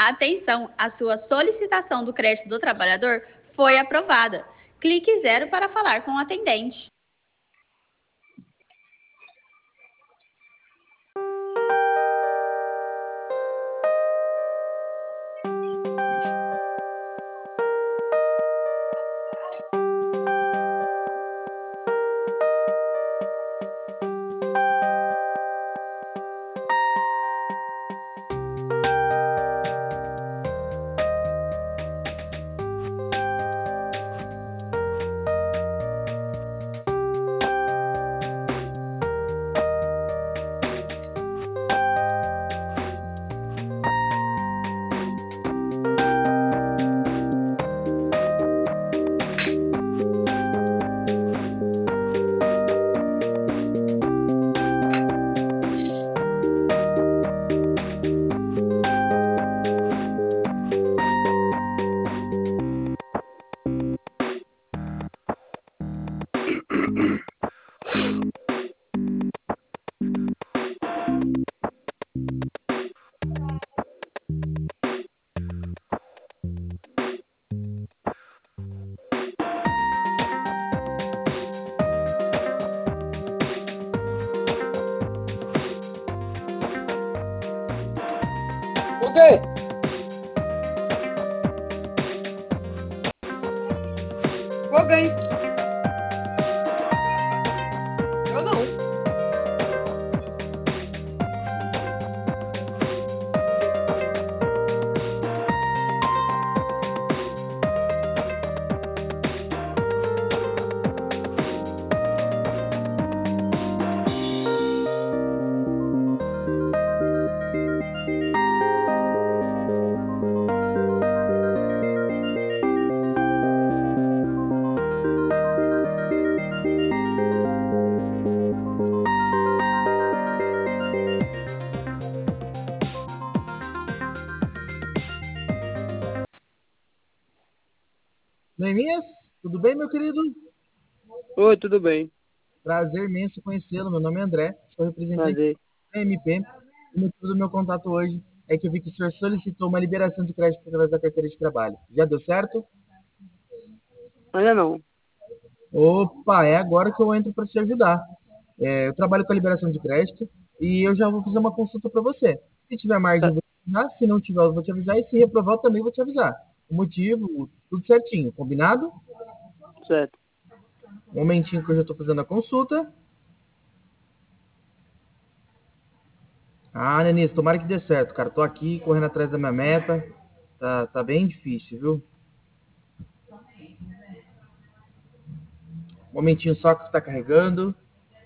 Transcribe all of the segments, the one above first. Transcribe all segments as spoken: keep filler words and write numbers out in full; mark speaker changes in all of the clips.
Speaker 1: Atenção, a sua solicitação do crédito do trabalhador foi aprovada. Clique zero para falar com o atendente.
Speaker 2: Ok. Ok. Eu não.
Speaker 3: Neemias, tudo bem, meu querido?
Speaker 2: Oi, tudo bem?
Speaker 3: Prazer imenso conhecê-lo. Meu nome é André, sou representante
Speaker 2: Prazer.
Speaker 3: da M P. O motivo do meu contato hoje é que eu vi que o senhor solicitou uma liberação de crédito através da carteira de trabalho. Já deu certo?
Speaker 2: Ainda não.
Speaker 3: Opa, é agora que eu entro para te ajudar. É, eu trabalho com a liberação de crédito e eu já vou fazer uma consulta para você. Se tiver margem,
Speaker 2: Tá
Speaker 3: eu vou te avisar. Se não tiver, eu vou te avisar. E se reprovar, eu também vou te avisar. O motivo, tudo certinho. Combinado?
Speaker 2: certo.
Speaker 3: Um momentinho que eu já estou fazendo a consulta. Ah, Nenis, tomara que dê certo, cara. Tô aqui correndo atrás da minha meta. Tá, tá bem difícil, viu? Um momentinho só que tá carregando.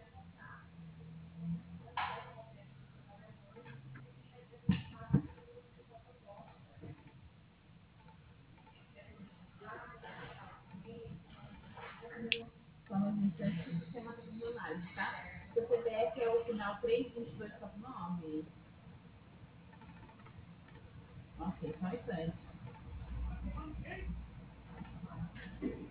Speaker 3: Seu C P F é o final três dois dois quatro nove. Ok, só isso antes.